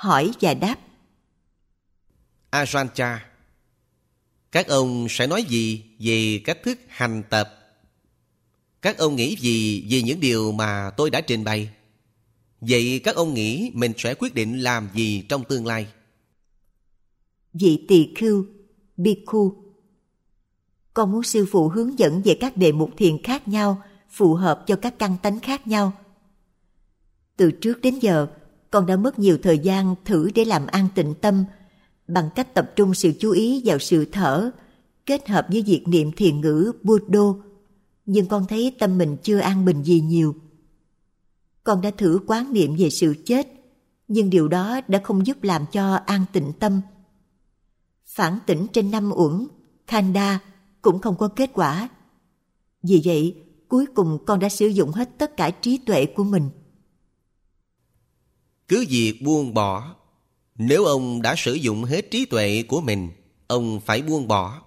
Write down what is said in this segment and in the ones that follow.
hỏi và đáp. Ajahn, các ông sẽ nói gì về cách thức hành tập? Các ông nghĩ gì về những điều mà tôi đã trình bày? Vậy các ông nghĩ mình sẽ quyết định làm gì trong tương lai? Vị tỳ khưu, bhikkhu: con muốn sư phụ hướng dẫn về các đề mục thiền khác nhau, phù hợp cho các căn tánh khác nhau. Từ trước đến giờ, con đã mất nhiều thời gian thử để làm an tịnh tâm bằng cách tập trung sự chú ý vào sự thở, kết hợp với việc niệm thiền ngữ Buddho, nhưng con thấy tâm mình chưa an bình gì nhiều. Con đã thử quán niệm về sự chết, nhưng điều đó đã không giúp làm cho an tịnh tâm. Phản tỉnh trên 5 uẩn, Khanda, cũng không có kết quả. Vì vậy, cuối cùng con đã sử dụng hết tất cả trí tuệ của mình. Cứ việc buông bỏ. Nếu ông đã sử dụng hết trí tuệ của mình, ông phải buông bỏ.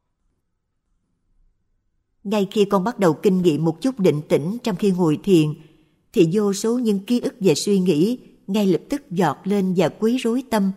Ngay khi con bắt đầu kinh nghiệm một chút định tĩnh trong khi ngồi thiền, thì vô số những ký ức và suy nghĩ ngay lập tức giọt lên và quấy rối tâm.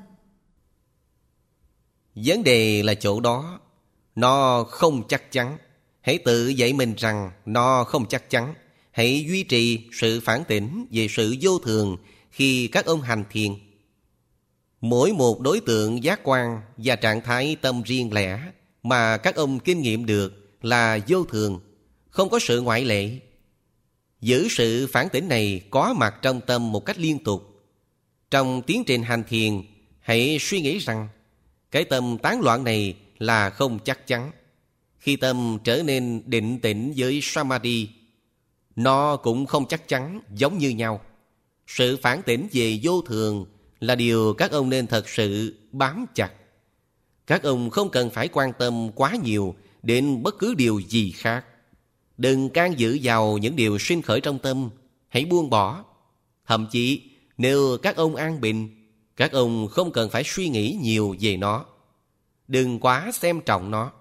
Vấn đề là chỗ đó. Nó không chắc chắn. Hãy tự dạy mình rằng nó không chắc chắn. Hãy duy trì sự phản tỉnh về sự vô thường khi các ông hành thiền. Mỗi một đối tượng giác quan và trạng thái tâm riêng lẻ mà các ông kinh nghiệm được là vô thường, không có sự ngoại lệ. Giữ sự phản tỉnh này có mặt trong tâm một cách liên tục. Trong tiến trình hành thiền, hãy suy nghĩ rằng cái tâm tán loạn này là không chắc chắn. Khi tâm trở nên định tĩnh với Samadhi, nó cũng không chắc chắn giống như nhau. Sự phản tỉnh về vô thường là điều các ông nên thật sự bám chặt. Các ông không cần phải quan tâm quá nhiều đến bất cứ điều gì khác. Đừng can dự vào những điều sinh khởi trong tâm. Hãy buông bỏ. Thậm chí nếu các ông an bình, các ông không cần phải suy nghĩ nhiều về nó. Đừng quá xem trọng nó.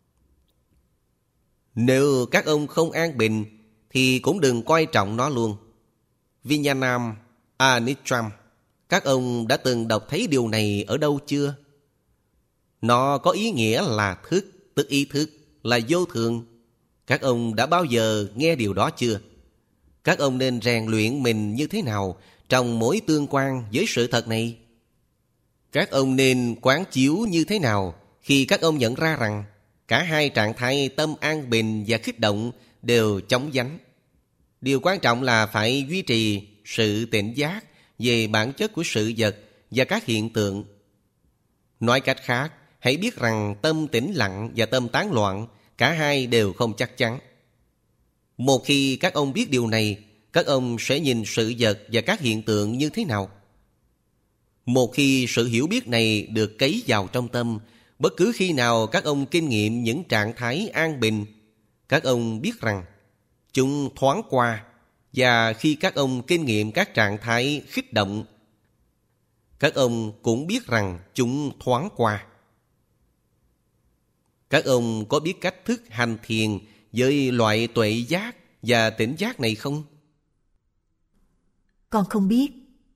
Nếu các ông không an bình thì cũng đừng coi trọng nó luôn. Vijnanam Anicam, các ông đã từng đọc thấy điều này ở đâu chưa? Nó có ý nghĩa là thức, tức ý thức, là vô thường. Các ông đã bao giờ nghe điều đó chưa? Các ông nên rèn luyện mình như thế nào trong mối tương quan với sự thật này? Các ông nên quán chiếu như thế nào khi các ông nhận ra rằng cả hai trạng thái tâm an bình và kích động đều chóng vánh? Điều quan trọng là phải duy trì sự tỉnh giác về bản chất của sự vật và các hiện tượng. Nói cách khác, hãy biết rằng tâm tĩnh lặng và tâm tán loạn, cả hai đều không chắc chắn. Một khi các ông biết điều này, các ông sẽ nhìn sự vật và các hiện tượng như thế nào? Một khi sự hiểu biết này được cấy vào trong tâm, bất cứ khi nào các ông kinh nghiệm những trạng thái an bình, các ông biết rằng chúng thoáng qua. Và khi các ông kinh nghiệm các trạng thái khích động, các ông cũng biết rằng chúng thoáng qua. Các ông có biết cách thức hành thiền với loại tuệ giác và tỉnh giác này không? Con không biết.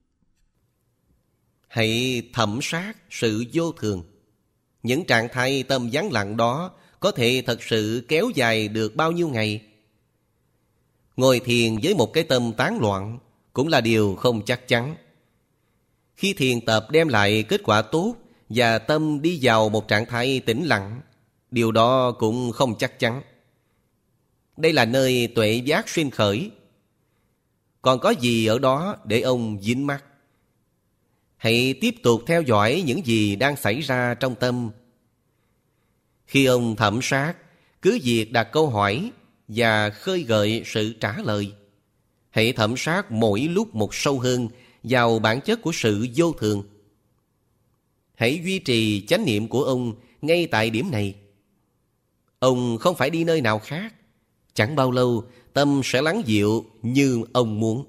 Hãy thẩm sát sự vô thường. Những trạng thái tâm vắng lặng đó có thể thật sự kéo dài được bao nhiêu ngày? Ngồi thiền với một cái tâm tán loạn cũng là điều không chắc chắn. Khi thiền tập đem lại kết quả tốt và tâm đi vào một trạng thái tĩnh lặng, điều đó cũng không chắc chắn. Đây là nơi tuệ giác sinh khởi. Còn có gì ở đó để ông dính mắc? Hãy tiếp tục theo dõi những gì đang xảy ra trong tâm. Khi ông thẩm sát, cứ việc đặt câu hỏi và khơi gợi sự trả lời. Hãy thẩm sát mỗi lúc một sâu hơn vào bản chất của sự vô thường. Hãy duy trì chánh niệm của ông ngay tại điểm này. Ông không phải đi nơi nào khác. Chẳng bao lâu tâm sẽ lắng dịu như ông muốn.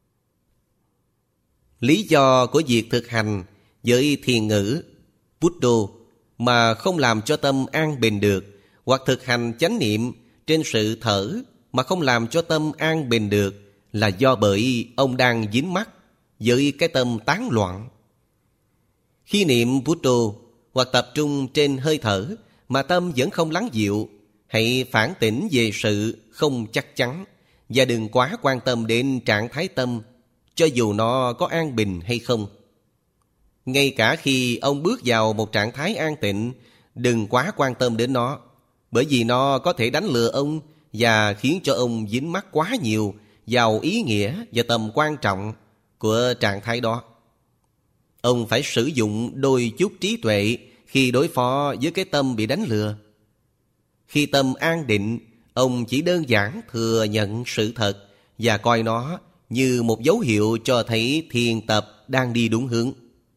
Lý do của việc thực hành với thiền ngữ Buddho mà không làm cho tâm an bình được, hoặc thực hành chánh niệm trên sự thở mà không làm cho tâm an bình được, là do bởi ông đang dính mắc với cái tâm tán loạn. Khi niệm Buddha hoặc tập trung trên hơi thở mà tâm vẫn không lắng dịu, hãy phản tỉnh về sự không chắc chắn và đừng quá quan tâm đến trạng thái tâm, cho dù nó có an bình hay không. Ngay cả khi ông bước vào một trạng thái an tịnh, đừng quá quan tâm đến nó, bởi vì nó có thể đánh lừa ông và khiến cho ông dính mắc quá nhiều vào ý nghĩa và tầm quan trọng của trạng thái đó. Ông phải sử dụng đôi chút trí tuệ khi đối phó với cái tâm bị đánh lừa. Khi tâm an định, ông chỉ đơn giản thừa nhận sự thật và coi nó như một dấu hiệu cho thấy thiền tập đang đi đúng hướng.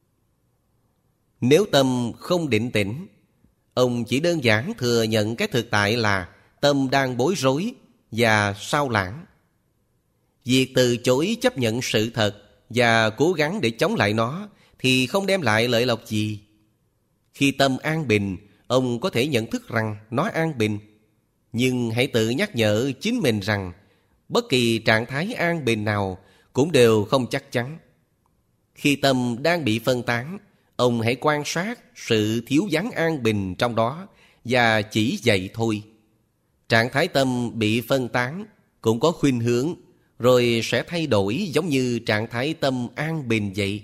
Nếu tâm không định tĩnh, ông chỉ đơn giản thừa nhận cái thực tại là tâm đang bối rối và sao lãng. Việc từ chối chấp nhận sự thật và cố gắng để chống lại nó thì không đem lại lợi lộc gì. Khi tâm an bình, ông có thể nhận thức rằng nó an bình. Nhưng hãy tự nhắc nhở chính mình rằng bất kỳ trạng thái an bình nào cũng đều không chắc chắn. Khi tâm đang bị phân tán, ông hãy quan sát sự thiếu vắng an bình trong đó và chỉ vậy thôi. Trạng thái tâm bị phân tán cũng có khuynh hướng, rồi sẽ thay đổi giống như trạng thái tâm an bình vậy.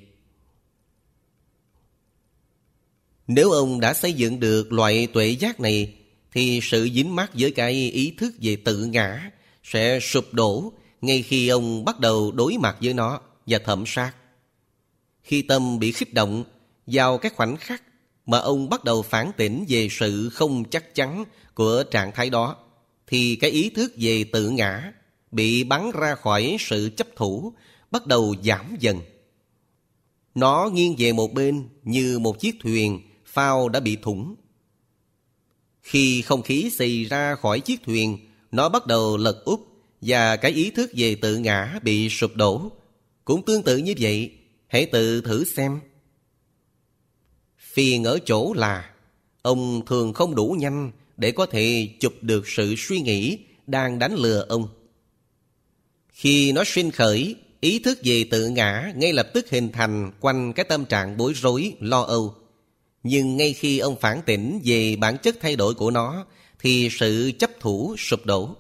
Nếu ông đã xây dựng được loại tuệ giác này, thì sự dính mắc với cái ý thức về tự ngã sẽ sụp đổ ngay khi ông bắt đầu đối mặt với nó và thẩm sát. Khi tâm bị kích động, vào các khoảnh khắc mà ông bắt đầu phản tỉnh về sự không chắc chắn của trạng thái đó, thì cái ý thức về tự ngã bị bắn ra khỏi sự chấp thủ bắt đầu giảm dần. Nó nghiêng về một bên như một chiếc thuyền phao đã bị thủng. Khi không khí xì ra khỏi chiếc thuyền, nó bắt đầu lật úp và cái ý thức về tự ngã bị sụp đổ. Cũng tương tự như vậy, hãy tự thử xem. Phiền ở chỗ là ông thường không đủ nhanh để có thể chụp được sự suy nghĩ đang đánh lừa ông. Khi nó sinh khởi, ý thức về tự ngã ngay lập tức hình thành quanh cái tâm trạng bối rối, lo âu. Nhưng ngay khi ông phản tỉnh về bản chất thay đổi của nó, thì sự chấp thủ sụp đổ.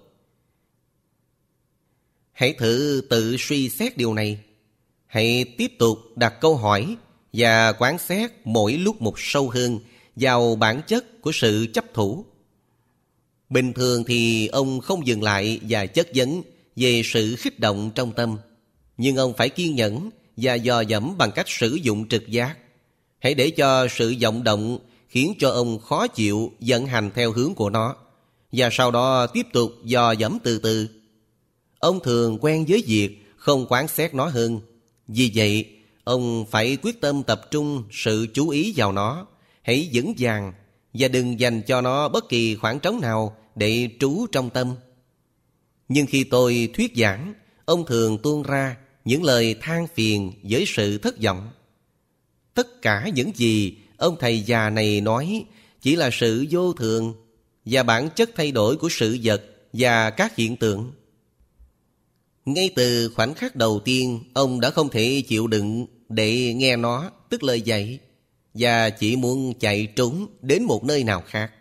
Hãy thử tự suy xét điều này. Hãy tiếp tục đặt câu hỏi và quán xét mỗi lúc một sâu hơn vào bản chất của sự chấp thủ. Bình thường thì ông không dừng lại và chất vấn về sự kích động trong tâm, nhưng ông phải kiên nhẫn và dò dẫm bằng cách sử dụng trực giác. Hãy để cho sự vọng động khiến cho ông khó chịu vận hành theo hướng của nó, và sau đó tiếp tục dò dẫm từ từ. Ông thường quen với việc không quán xét nó hơn. Vì vậy, ông phải quyết tâm tập trung sự chú ý vào nó. Hãy vững vàng và đừng dành cho nó bất kỳ khoảng trống nào để trú trong tâm. Nhưng khi tôi thuyết giảng, ông thường tuôn ra những lời than phiền với sự thất vọng. Tất cả những gì ông thầy già này nói chỉ là sự vô thường và bản chất thay đổi của sự vật và các hiện tượng. Ngay từ khoảnh khắc đầu tiên, ông đã không thể chịu đựng để nghe nó, tức lời dạy, và chỉ muốn chạy trốn đến một nơi nào khác.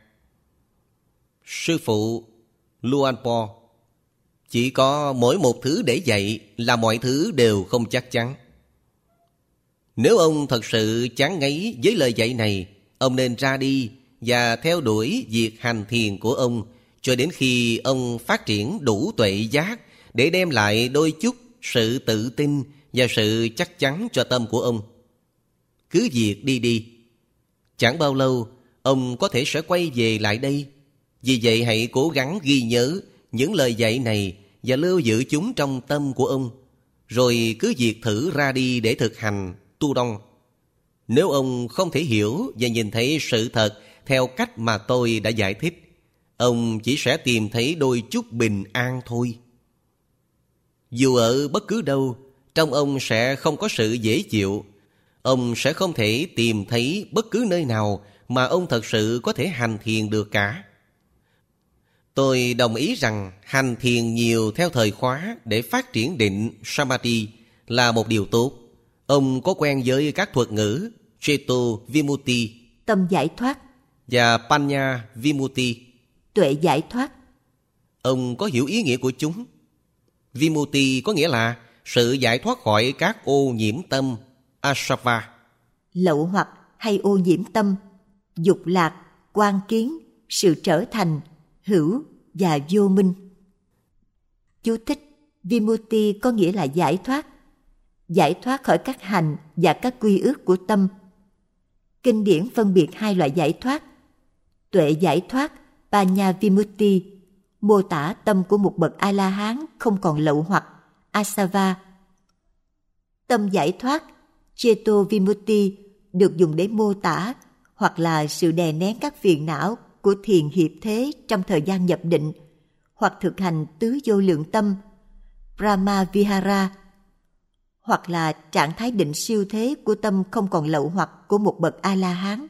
Sư phụ Luang Por chỉ có mỗi một thứ để dạy là mọi thứ đều không chắc chắn. Nếu ông thật sự chán ngấy với lời dạy này, ông nên ra đi và theo đuổi việc hành thiền của ông cho đến khi ông phát triển đủ tuệ giác để đem lại đôi chút sự tự tin và sự chắc chắn cho tâm của ông. Cứ việc đi đi. Chẳng bao lâu, ông có thể sẽ quay về lại đây. Vì vậy hãy cố gắng ghi nhớ những lời dạy này và lưu giữ chúng trong tâm của ông. Rồi cứ việc thử ra đi để thực hành tu đông. Nếu ông không thể hiểu và nhìn thấy sự thật theo cách mà tôi đã giải thích, ông chỉ sẽ tìm thấy đôi chút bình an thôi. Dù ở bất cứ đâu, trong ông sẽ không có sự dễ chịu. Ông sẽ không thể tìm thấy bất cứ nơi nào mà ông thật sự có thể hành thiền được cả. Tôi đồng ý rằng hành thiền nhiều theo thời khóa để phát triển định Samadhi là một điều tốt. Ông có quen với các thuật ngữ Cheto Vimutti tâm giải thoát, và Panya Vimutti. tuệ giải thoát. Ông có hiểu ý nghĩa của chúng. Vimutti có nghĩa là sự giải thoát khỏi các ô nhiễm tâm, asava. Lậu hoặc hay ô nhiễm tâm, dục lạc, quan kiến, sự trở thành, hữu và vô minh. Chú thích: Vimutti có nghĩa là giải thoát khỏi các hành và các quy ước của tâm. Kinh điển phân biệt hai loại giải thoát. Tuệ giải thoát, Panya Vimutti, mô tả tâm của một bậc A-la-hán không còn lậu hoặc, asava. Tâm giải thoát, Cheto Vimutti, được dùng để mô tả hoặc là sự đè nén các phiền não của thiền hiệp thế trong thời gian nhập định, hoặc thực hành tứ vô lượng tâm, Brahma Vihara, hoặc là trạng thái định siêu thế của tâm không còn lậu hoặc của một bậc A-la-hán.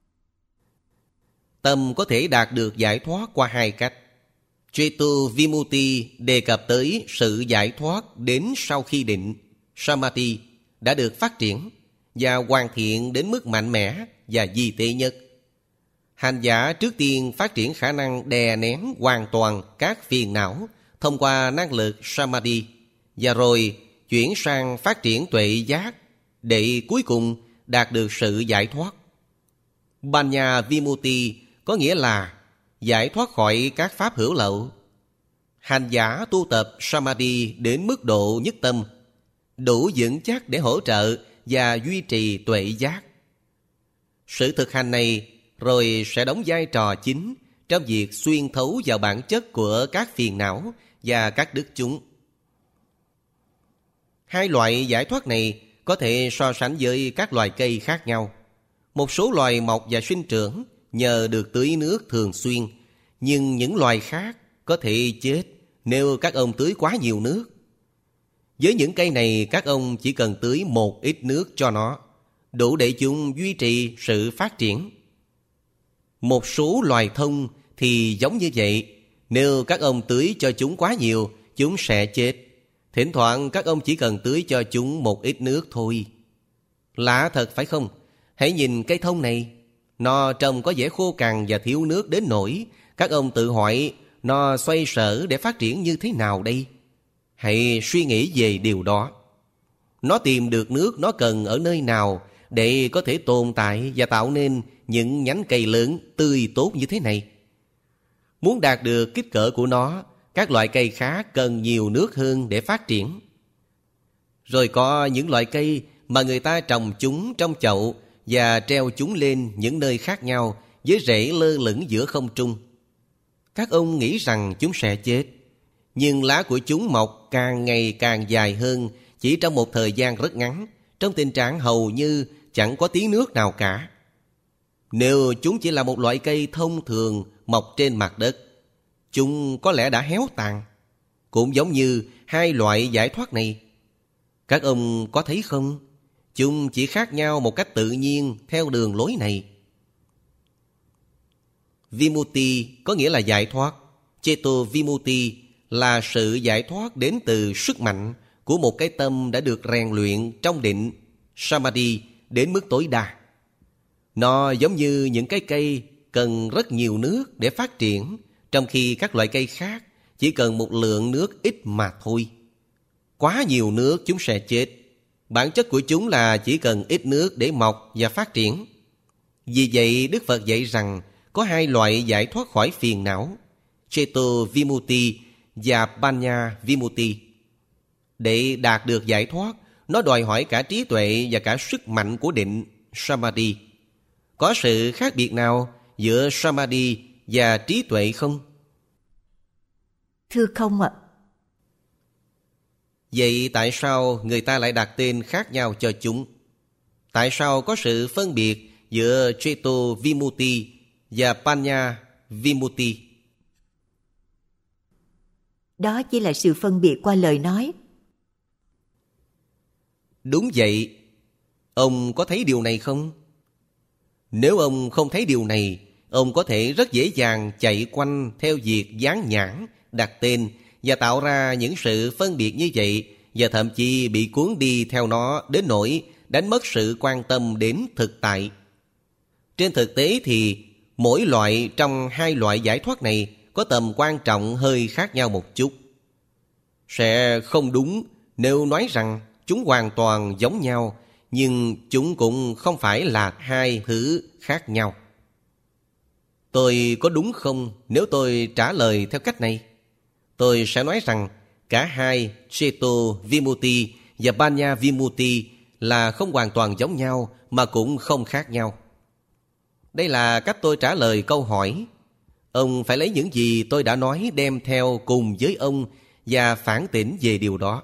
Tâm có thể đạt được giải thoát qua hai cách. Cheto Vimutti đề cập tới sự giải thoát đến sau khi định, Samadhi, đã được phát triển và hoàn thiện đến mức mạnh mẽ và vi tế nhất. Hành giả trước tiên phát triển khả năng đè nén hoàn toàn các phiền não thông qua năng lực Samadhi, và rồi chuyển sang phát triển tuệ giác để cuối cùng đạt được sự giải thoát. Panya Vimutti có nghĩa là giải thoát khỏi các pháp hữu lậu. Hành giả tu tập Samadhi đến mức độ nhất tâm, đủ vững chắc để hỗ trợ và duy trì tuệ giác. Sự thực hành này rồi sẽ đóng vai trò chính trong việc xuyên thấu vào bản chất của các phiền não và các đức chúng. Hai loại giải thoát này có thể so sánh với các loài cây khác nhau. Một số loài mọc và sinh trưởng nhờ được tưới nước thường xuyên, nhưng những loài khác có thể chết nếu các ông tưới quá nhiều nước. Với những cây này, các ông chỉ cần tưới một ít nước cho nó, đủ để chúng duy trì sự phát triển. Một số loài thông thì giống như vậy. Nếu các ông tưới cho chúng quá nhiều, chúng sẽ chết. Thỉnh thoảng các ông chỉ cần tưới cho chúng một ít nước thôi. Lạ thật phải không? Hãy nhìn cây thông này. Nó trông có vẻ khô cằn và thiếu nước đến nỗi các ông tự hỏi nó xoay sở để phát triển như thế nào đây? Hãy suy nghĩ về điều đó. Nó tìm được nước nó cần ở nơi nào để có thể tồn tại và tạo nên những nhánh cây lớn tươi tốt như thế này? Muốn đạt được kích cỡ của nó, các loại cây khác cần nhiều nước hơn để phát triển. Rồi có những loại cây mà người ta trồng chúng trong chậu và treo chúng lên những nơi khác nhau với rễ lơ lửng giữa không trung. Các ông nghĩ rằng chúng sẽ chết, nhưng lá của chúng mọc càng ngày càng dài hơn chỉ trong một thời gian rất ngắn, trong tình trạng hầu như chẳng có tí nước nào cả. Nếu chúng chỉ là một loại cây thông thường mọc trên mặt đất, chúng có lẽ đã héo tàn. Cũng giống như hai loại giải thoát này. Các ông có thấy không? Chúng chỉ khác nhau một cách tự nhiên theo đường lối này. Vimutti có nghĩa là giải thoát. Cheto Vimutti là sự giải thoát đến từ sức mạnh của một cái tâm đã được rèn luyện trong định, Samadhi, đến mức tối đa. Nó giống như những cái cây cần rất nhiều nước để phát triển, trong khi các loại cây khác chỉ cần một lượng nước ít mà thôi. Quá nhiều nước chúng sẽ chết. Bản chất của chúng là chỉ cần ít nước để mọc và phát triển. Vì vậy Đức Phật dạy rằng có hai loại giải thoát khỏi phiền não, Cheto Vimutti và Panya Vimutti. Để đạt được giải thoát, nó đòi hỏi cả trí tuệ và cả sức mạnh của định, Samadhi. Có sự khác biệt nào giữa Samadhi và trí tuệ không? Thưa không ạ. Vậy tại sao người ta lại đặt tên khác nhau cho chúng? Tại sao có sự phân biệt giữa Cheto Vimutti và Panya Vimutti? Đó chỉ là sự phân biệt qua lời nói. Đúng vậy. Ông có thấy điều này không? Nếu ông không thấy điều này, ông có thể rất dễ dàng chạy quanh theo việc dán nhãn, đặt tên và tạo ra những sự phân biệt như vậy, và thậm chí bị cuốn đi theo nó đến nỗi đánh mất sự quan tâm đến thực tại. Trên thực tế thì mỗi loại trong hai loại giải thoát này có tầm quan trọng hơi khác nhau một chút. Sẽ không đúng nếu nói rằng chúng hoàn toàn giống nhau, nhưng chúng cũng không phải là hai thứ khác nhau. Tôi có đúng không nếu tôi trả lời theo cách này? Tôi sẽ nói rằng cả hai Cheto Vimutti và Banya Vimutti là không hoàn toàn giống nhau mà cũng không khác nhau. Đây là cách tôi trả lời câu hỏi. Ông phải lấy những gì tôi đã nói đem theo cùng với ông và phản tỉnh về điều đó.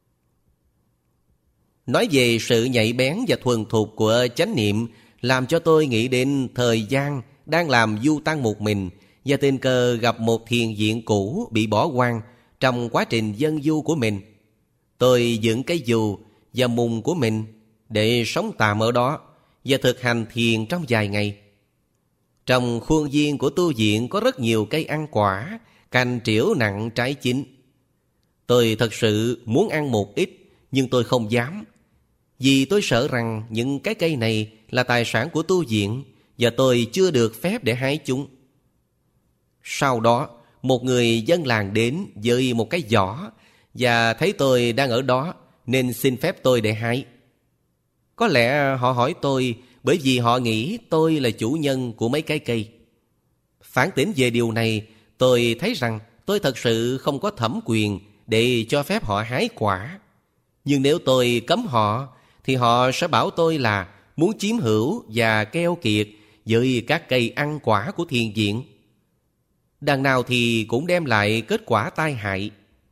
Nói về sự nhạy bén và thuần thục của chánh niệm làm cho tôi nghĩ đến thời gian đang làm du tăng một mình và tình cờ gặp một thiền viện cũ bị bỏ hoang trong quá trình dân du của mình. Tôi dựng cái dù và mùng của mình để sống tạm ở đó và thực hành thiền trong vài ngày. Trong khuôn viên của tu viện có rất nhiều cây ăn quả, cành trĩu nặng trái chín. Tôi thật sự muốn ăn một ít, nhưng tôi không dám, vì tôi sợ rằng những cái cây này là tài sản của tu viện và tôi chưa được phép để hái chúng. Sau đó, một người dân làng đến với một cái giỏ và thấy tôi đang ở đó nên xin phép tôi để hái. Có lẽ họ hỏi tôi bởi vì họ nghĩ tôi là chủ nhân của mấy cái cây. Phản tỉnh về điều này, tôi thấy rằng tôi thật sự không có thẩm quyền để cho phép họ hái quả. Nhưng nếu tôi cấm họ, thì họ sẽ bảo tôi là muốn chiếm hữu và keo kiệt với các cây ăn quả của thiền viện. Đằng nào thì cũng đem lại kết quả tai hại.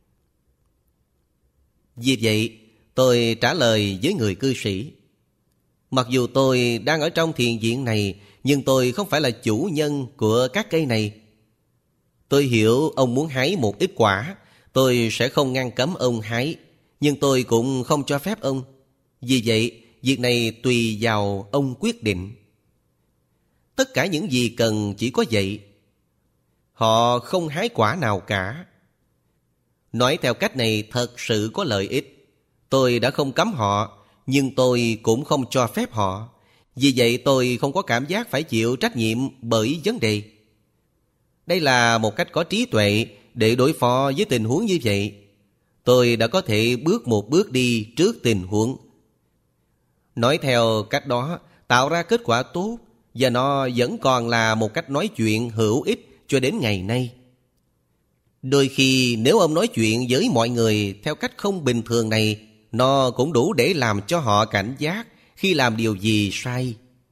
Vì vậy, tôi trả lời với người cư sĩ: mặc dù tôi đang ở trong thiền viện này, nhưng tôi không phải là chủ nhân của các cây này. Tôi hiểu ông muốn hái một ít quả, tôi sẽ không ngăn cấm ông hái, nhưng tôi cũng không cho phép ông. Vì vậy, việc này tùy vào ông quyết định. Tất cả những gì cần chỉ có vậy. Họ không hái quả nào cả. Nói theo cách này thật sự có lợi ích. Tôi đã không cấm họ, nhưng tôi cũng không cho phép họ. Vì vậy tôi không có cảm giác phải chịu trách nhiệm bởi vấn đề. Đây là một cách có trí tuệ để đối phó với tình huống như vậy. Tôi đã có thể bước một bước đi trước tình huống. Nói theo cách đó tạo ra kết quả tốt, và nó vẫn còn là một cách nói chuyện hữu ích cho đến ngày nay. Đôi khi nếu ông nói chuyện với mọi người theo cách không bình thường này, nó cũng đủ để làm cho họ cảnh giác khi làm điều gì sai.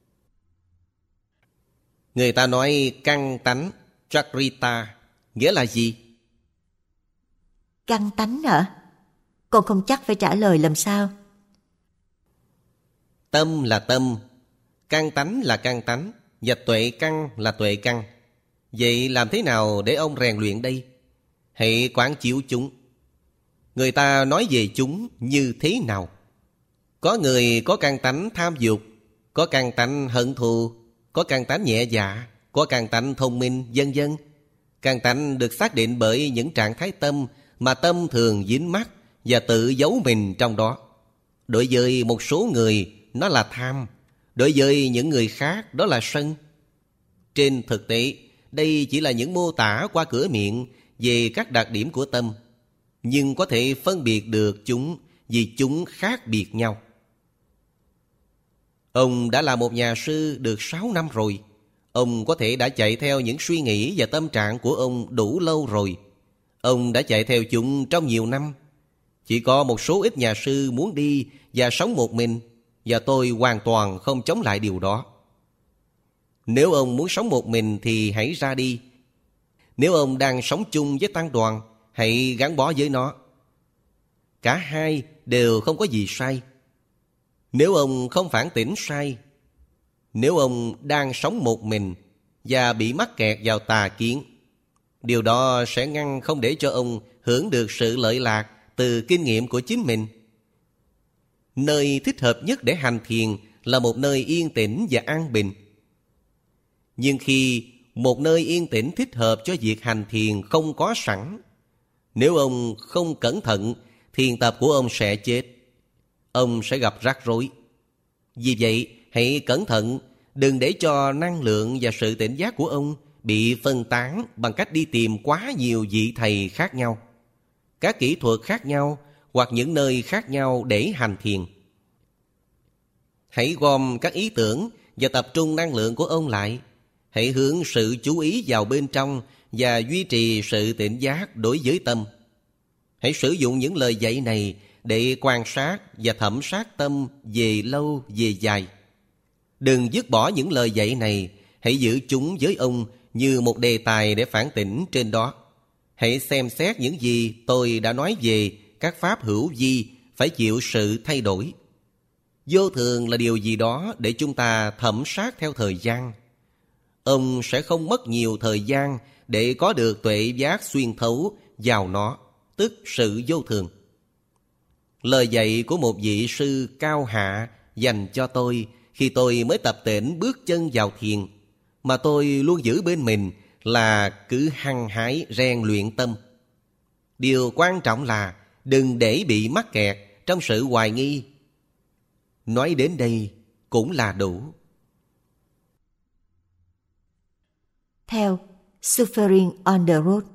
Người ta nói căn tánh, chakrita, nghĩa là gì? Căn tánh hả? Con không chắc phải trả lời làm sao. Tâm là tâm, căn tánh là căn tánh, và tuệ căn là tuệ căn. Vậy làm thế nào để ông rèn luyện đây? Hãy quán chiếu chúng. Người ta nói về chúng như thế nào? Có người có căn tánh tham dục, có căn tánh hận thù, có căn tánh nhẹ dạ, có căn tánh thông minh, vân vân. Căn tánh được xác định bởi những trạng thái tâm mà tâm thường dính mắc và tự giấu mình trong đó. Đối với một số người, nó là tham. Đối với những người khác, đó là sân. Trên thực tế, đây chỉ là những mô tả qua cửa miệng về các đặc điểm của tâm, nhưng có thể phân biệt được chúng vì chúng khác biệt nhau. Ông đã là một nhà sư được 6 năm rồi. Ông có thể đã chạy theo những suy nghĩ và tâm trạng của ông đủ lâu rồi. Ông đã chạy theo chúng trong nhiều năm. Chỉ có một số ít nhà sư muốn đi và sống một mình, và tôi hoàn toàn không chống lại điều đó. Nếu ông muốn sống một mình thì hãy ra đi. Nếu ông đang sống chung với tăng đoàn, hãy gắn bó với nó. Cả hai đều không có gì sai. Nếu ông không phản tỉnh sai. Nếu ông đang sống một mình và bị mắc kẹt vào tà kiến, điều đó sẽ ngăn không để cho ông hưởng được sự lợi lạc từ kinh nghiệm của chính mình. Nơi thích hợp nhất để hành thiền là một nơi yên tĩnh và an bình. Nhưng khi một nơi yên tĩnh thích hợp cho việc hành thiền không có sẵn, nếu ông không cẩn thận, thiền tập của ông sẽ chết. Ông sẽ gặp rắc rối. Vì vậy, hãy cẩn thận, đừng để cho năng lượng và sự tỉnh giác của ông bị phân tán bằng cách đi tìm quá nhiều vị thầy khác nhau, các kỹ thuật khác nhau hoặc những nơi khác nhau để hành thiền. Hãy gom các ý tưởng và tập trung năng lượng của ông lại. Hãy hướng sự chú ý vào bên trong và duy trì sự tỉnh giác đối với tâm. Hãy sử dụng những lời dạy này để quan sát và thẩm sát tâm về lâu về dài. Đừng dứt bỏ những lời dạy này, hãy giữ chúng với ông như một đề tài để phản tỉnh trên đó. Hãy xem xét những gì tôi đã nói về các pháp hữu vi phải chịu sự thay đổi. Vô thường là điều gì đó để chúng ta thẩm sát theo thời gian. Ông sẽ không mất nhiều thời gian để có được tuệ giác xuyên thấu vào nó, tức sự vô thường. Lời dạy của một vị sư cao hạ dành cho tôi khi tôi mới tập tễnh bước chân vào thiền, mà tôi luôn giữ bên mình là cứ hăng hái rèn luyện tâm. Điều quan trọng là đừng để bị mắc kẹt trong sự hoài nghi. Nói đến đây cũng là đủ. Theo Suffering on the Road.